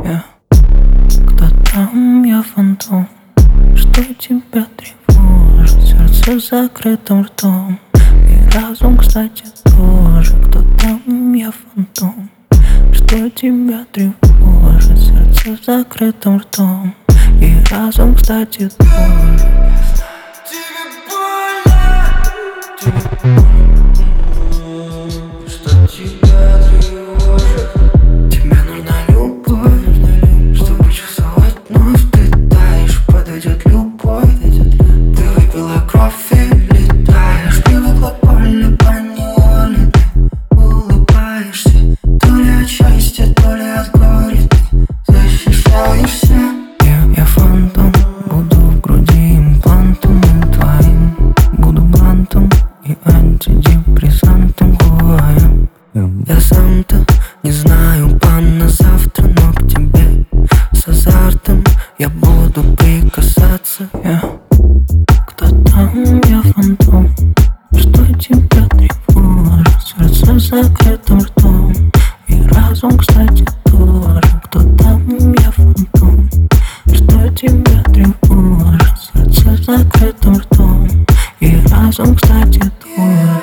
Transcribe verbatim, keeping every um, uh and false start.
Я кто там, я фантом, что тебя тревожит? Сердце с закрытым ртом и разум, кстати, тоже. Кто там, я фантом, что тебя тревожит? Сердце с закрытым ртом и разум, кстати, тоже. Тебе больно? Тебе больно? Что тебя тревожит? Тебе нужна любовь, чтобы чувствовать вновь. Ты таешь, подойдет любовь. Ты выпила кровь и летаешь. Привыкла к боли, поневоле ты улыбаешься. То ли от счастья, то ли от горя ты защищаешься. Я, я фантом, буду в груди имплантом твоим. Буду блантом и антидепрессантом гуаем. Я сам-то не знаю план на завтра, но к тебе с азартом я буду прикасаться. Я кто там, я фантом, что тебя тревожит? Сердце с закрытым ртом и разум, кстати, тоже. Кто там, я фантом, что тебя тревожит? Сердце с закрытым ртом и разум, кстати, тоже.